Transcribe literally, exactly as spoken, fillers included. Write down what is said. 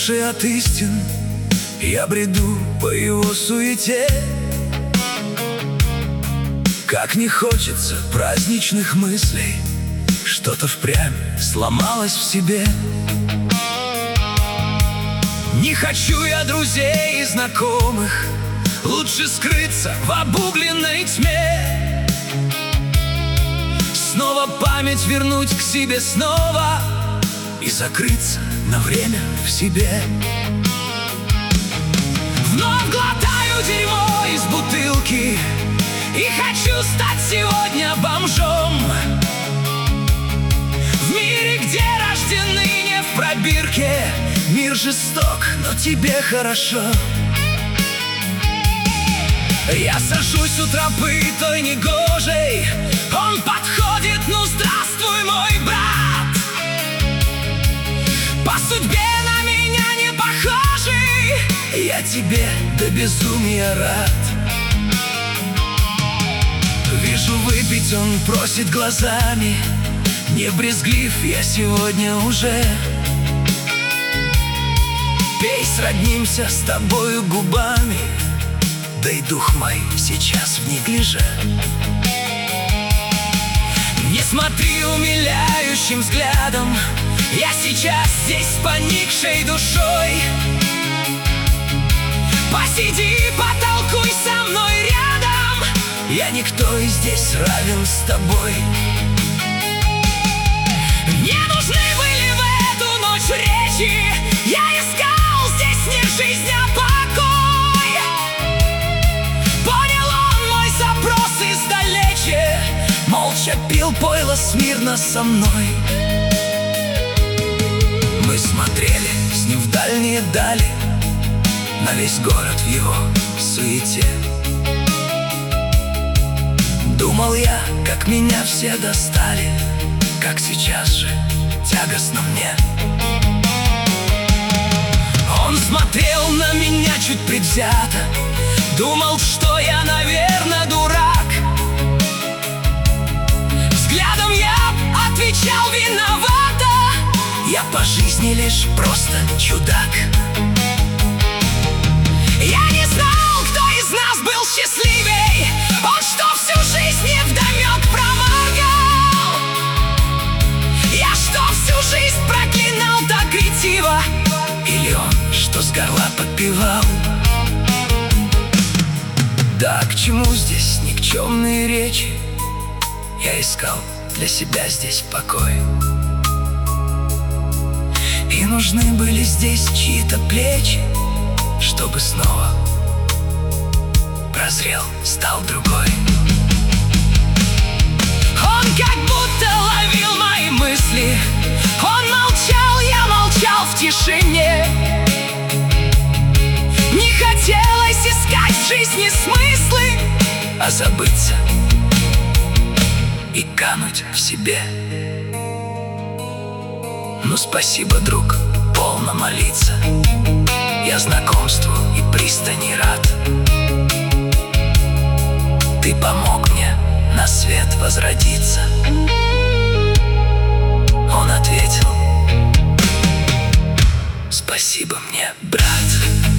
Далекоши от истин, я бреду по его суете. Как не хочется праздничных мыслей, что-то впрямь сломалось в себе. Не хочу я друзей и знакомых, лучше скрыться в обугленной тьме. Снова память вернуть к себе снова и закрыться на время в себе. Вновь глотаю дерьмо из бутылки и хочу стать сегодня бомжом. В мире, где рождены не в пробирке, мир жесток, но тебе хорошо. Я сажусь у тропы той негожей, он подходит, ну здравствуй, мой брат. По судьбе на меня не похожий, я тебе до безумия рад. Вижу, выпить он просит глазами, не брезглив я сегодня уже. Пей, сроднимся с тобою губами, да и дух мой сейчас в неглиже. Не смотри умиляющим взглядом, я сейчас здесь с поникшей душой. Посиди, потолкуй со мной рядом, я никто и здесь равен с тобой. Не нужны были в эту ночь речи, я искал здесь не жизнь, а покой. Понял он мой запрос издалече, молча пил пойло смирно со мной. Мы смотрели с ним в дальние дали, на весь город в его суете. Думал я, как меня все достали, как сейчас же тягостно мне. Он смотрел на меня чуть предвзято, думал, что я, наверное, дурак. Взглядом я отвечал виновата, я по жизни лишь просто чудак. Я не знал, кто из нас был счастливей, он что, всю жизнь невдомек проморгал? Я что, всю жизнь проклинал так ретиво? Или он, что с горла подпевал? Да, к чему здесь никчемные речи? Я искал для себя здесь покой. И нужны были здесь чьи-то плечи, чтобы снова прозрел, стал другой. Он как будто ловил мои мысли, он молчал, я молчал в тишине. Не хотелось искать в жизни смыслы, а забыться и кануть в себе. Ну спасибо, друг, полно молиться, я знакомству и пристани рад. Ты помог мне на свет возродиться. Он ответил: спасибо мне, брат.